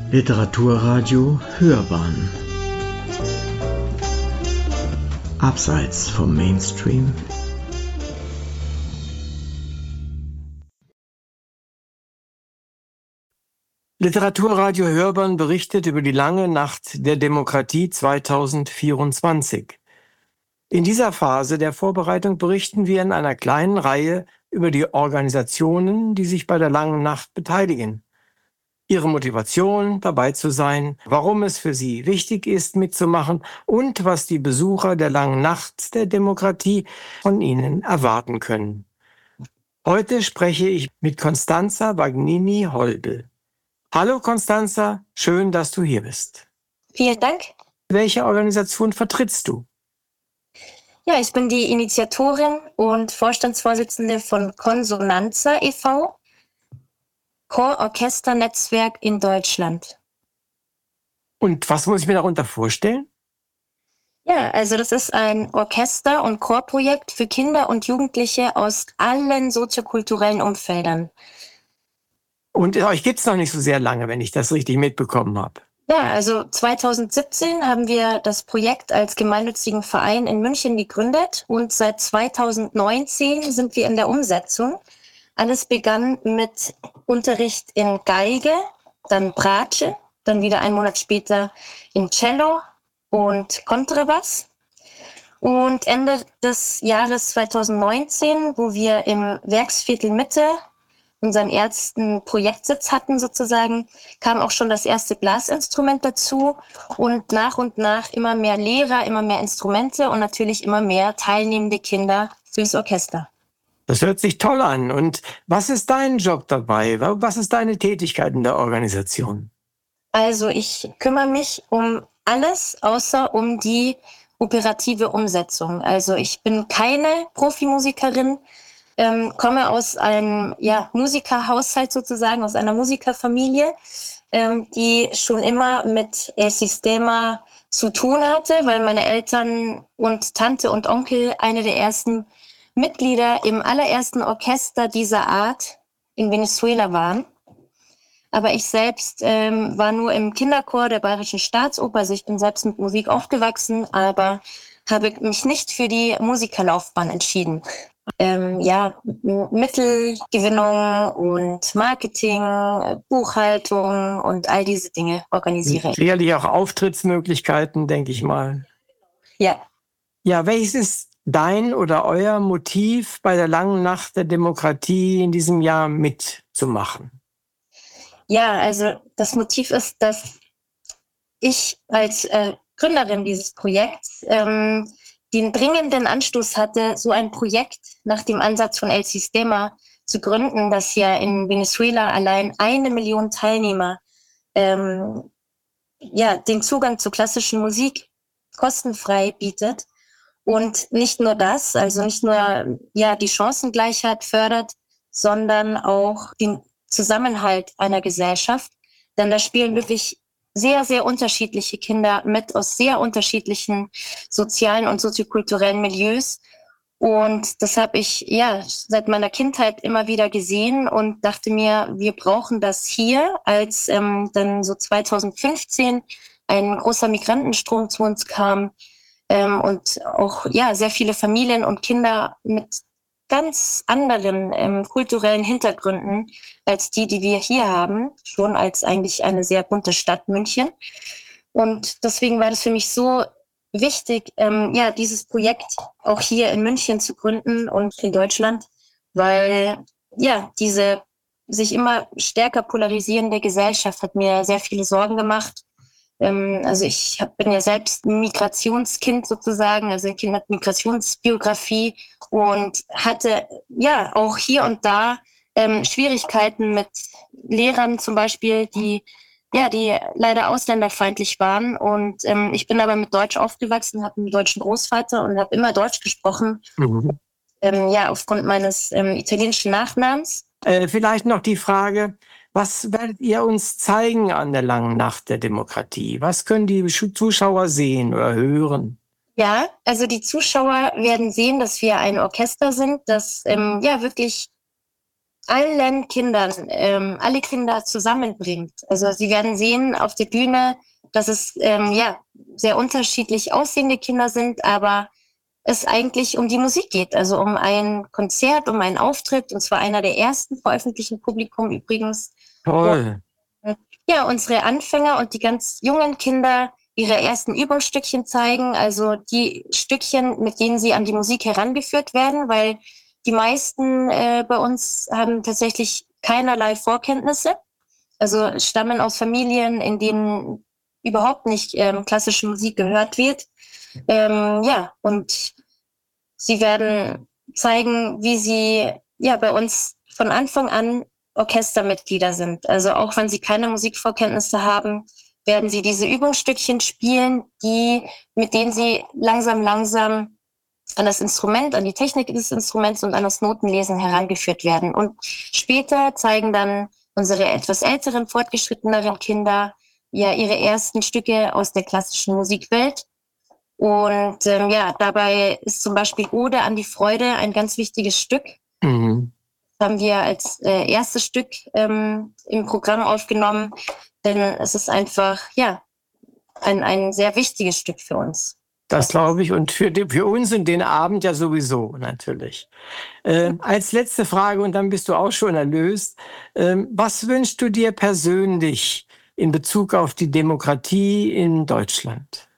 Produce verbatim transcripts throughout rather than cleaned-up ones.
Literaturradio Hörbahn Abseits vom Mainstream. Literaturradio Hörbahn berichtet über die lange Nacht der Demokratie zweitausendvierundzwanzig. In dieser Phase der Vorbereitung berichten wir in einer kleinen Reihe über die Organisationen, die sich bei der langen Nacht beteiligen. Ihre Motivation, dabei zu sein, warum es für sie wichtig ist, mitzumachen und was die Besucher der langen Nacht der Demokratie von ihnen erwarten können. Heute spreche ich mit Constanza Vagnini-Holdl. Hallo Constanza, schön, dass du hier bist. Vielen Dank. Welche Organisation vertrittst du? Ja, ich bin die Initiatorin und Vorstandsvorsitzende von Consonanza e V, Chororchesternetzwerk in Deutschland. Und was muss ich mir darunter vorstellen? Ja, also das ist ein Orchester- und Chorprojekt für Kinder und Jugendliche aus allen soziokulturellen Umfeldern. Und euch gibt es noch nicht so sehr lange, wenn ich das richtig mitbekommen habe. Ja, also zweitausendsiebzehn haben wir das Projekt als gemeinnützigen Verein in München gegründet und seit zweitausendneunzehn sind wir in der Umsetzung. Alles begann mit Unterricht in Geige, dann Bratsche, dann wieder einen Monat später in Cello und Kontrabass. Und Ende des Jahres zweitausendneunzehn, wo wir im Werksviertel Mitte unseren ersten Projektsitz hatten sozusagen, kam auch schon das erste Blasinstrument dazu und nach und nach immer mehr Lehrer, immer mehr Instrumente und natürlich immer mehr teilnehmende Kinder fürs Orchester. Das hört sich toll an. Und was ist dein Job dabei? Was ist deine Tätigkeit in der Organisation? Also ich kümmere mich um alles, außer um die operative Umsetzung. Also ich bin keine Profimusikerin, ähm, komme aus einem ja, Musikerhaushalt sozusagen, aus einer Musikerfamilie, ähm, die schon immer mit El Sistema zu tun hatte, weil meine Eltern und Tante und Onkel eine der ersten Mitglieder im allerersten Orchester dieser Art in Venezuela waren. Aber ich selbst ähm, war nur im Kinderchor der Bayerischen Staatsoper. Also ich bin selbst mit Musik aufgewachsen, aber habe mich nicht für die Musikerlaufbahn entschieden. Ähm, ja, Mittelgewinnung und Marketing, Buchhaltung und all diese Dinge organisiere ich. Sicherlich auch Auftrittsmöglichkeiten, denke ich mal. Ja. Ja, welches ist dein oder euer Motiv, bei der langen Nacht der Demokratie in diesem Jahr mitzumachen? Ja, also das Motiv ist, dass ich als äh, Gründerin dieses Projekts ähm, den dringenden Anstoß hatte, so ein Projekt nach dem Ansatz von El Sistema zu gründen, das ja in Venezuela allein eine Million Teilnehmer ähm, ja, den Zugang zu klassischen Musik kostenfrei bietet. Und nicht nur das, also nicht nur ja, die Chancengleichheit fördert, sondern auch den Zusammenhalt einer Gesellschaft. Denn da spielen wirklich sehr, sehr unterschiedliche Kinder mit aus sehr unterschiedlichen sozialen und soziokulturellen Milieus. Und das habe ich ja seit meiner Kindheit immer wieder gesehen und dachte mir, wir brauchen das hier, als ähm, dann so zweitausendfünfzehn ein großer Migrantenstrom zu uns kam ähm, und auch ja sehr viele Familien und Kinder mit ganz anderen ähm, kulturellen Hintergründen als die, die wir hier haben, schon als eigentlich eine sehr bunte Stadt München. Und deswegen war das für mich so wichtig, ähm, ja, dieses Projekt auch hier in München zu gründen und in Deutschland, weil ja, diese sich immer stärker polarisierende Gesellschaft hat mir sehr viele Sorgen gemacht. Ähm, also ich hab, bin ja selbst ein Migrationskind sozusagen, also ein Kind mit Migrationsbiografie und hatte ja auch hier und da ähm, Schwierigkeiten mit Lehrern zum Beispiel, die ja, die leider ausländerfeindlich waren. Und ähm, ich bin aber mit Deutsch aufgewachsen, habe einen deutschen Großvater und habe immer Deutsch gesprochen. Mhm. Ähm, ja, aufgrund meines ähm, italienischen Nachnamens. Äh, vielleicht noch die Frage, was werdet ihr uns zeigen an der langen Nacht der Demokratie? Was können die Zuschauer sehen oder hören? Ja, also die Zuschauer werden sehen, dass wir ein Orchester sind, das ähm, ja wirklich allen Kindern, ähm, alle Kinder zusammenbringt. Also Sie werden sehen auf der Bühne, dass es ähm, ja sehr unterschiedlich aussehende Kinder sind, aber es eigentlich um die Musik geht, also um ein Konzert, um einen Auftritt, und zwar einer der ersten vor öffentlichem Publikum übrigens. Toll. Wo, ja, unsere Anfänger und die ganz jungen Kinder ihre ersten Übungsstückchen zeigen, also die Stückchen, mit denen sie an die Musik herangeführt werden, weil die meisten äh, bei uns haben tatsächlich keinerlei Vorkenntnisse, also stammen aus Familien, in denen überhaupt nicht ähm, klassische Musik gehört wird. Ähm, ja, und sie werden zeigen, wie sie ja bei uns von Anfang an Orchestermitglieder sind. Also auch wenn sie keine Musikvorkenntnisse haben, werden sie diese Übungsstückchen spielen, die, mit denen sie langsam, langsam an das Instrument, an die Technik des Instruments und an das Notenlesen herangeführt werden. Und später zeigen dann unsere etwas älteren, fortgeschritteneren Kinder ja ihre ersten Stücke aus der klassischen Musikwelt. Und ähm, ja, dabei ist zum Beispiel Ode an die Freude ein ganz wichtiges Stück. Mhm. Das haben wir als äh, erstes Stück ähm, im Programm aufgenommen, denn es ist einfach ja ein, ein sehr wichtiges Stück für uns. Das glaube ich, und für, die, für uns und den Abend ja sowieso natürlich. Äh, als letzte Frage, und dann bist du auch schon erlöst. Äh, was wünschst du dir persönlich in Bezug auf die Demokratie in Deutschland?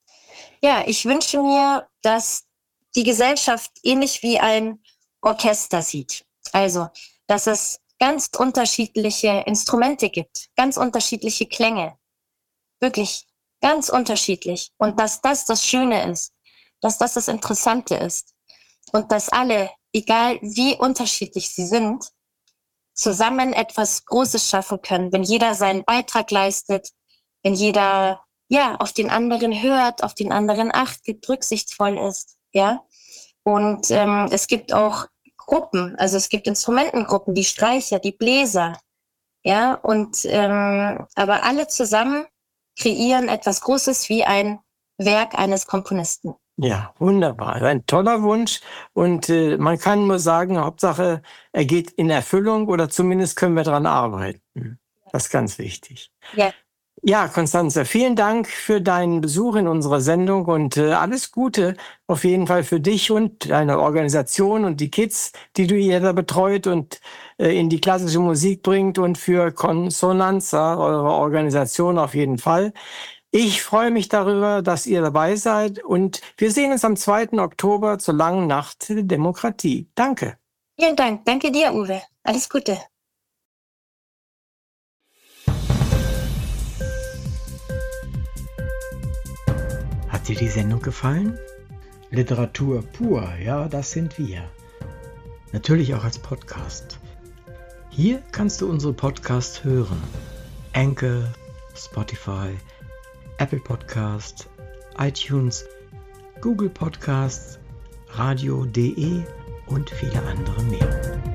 Ja, ich wünsche mir, dass die Gesellschaft ähnlich wie ein Orchester sieht. Also, dass es ganz unterschiedliche Instrumente gibt, ganz unterschiedliche Klänge. Wirklich ganz unterschiedlich. Und dass das das Schöne ist, dass das das Interessante ist. Und dass alle, egal wie unterschiedlich sie sind, zusammen etwas Großes schaffen können, wenn jeder seinen Beitrag leistet, wenn jeder ja auf den anderen hört, auf den anderen achtet, rücksichtsvoll ist, ja. Und ähm, es gibt auch Gruppen, also es gibt Instrumentengruppen, die Streicher, die Bläser, ja. Und ähm, aber alle zusammen kreieren etwas Großes wie ein Werk eines Komponisten. Ja, wunderbar. Ein toller Wunsch. Und äh, man kann nur sagen, Hauptsache, er geht in Erfüllung, oder zumindest können wir daran arbeiten. Das ist ganz wichtig. Ja. Ja, Constanze, vielen Dank für deinen Besuch in unserer Sendung und äh, alles Gute auf jeden Fall für dich und deine Organisation und die Kids, die du hier da betreut und äh, in die klassische Musik bringt, und für Consonanza, eure Organisation auf jeden Fall. Ich freue mich darüber, dass ihr dabei seid, und wir sehen uns am zweiten Oktober zur langen Nacht der Demokratie. Danke. Vielen Dank. Danke dir, Uwe. Alles Gute. Hat dir die Sendung gefallen? Literatur pur, ja, das sind wir. Natürlich auch als Podcast. Hier kannst du unsere Podcasts hören. Anchor, Spotify, Apple Podcast, iTunes, Google Podcasts, radio punkt de und viele andere mehr.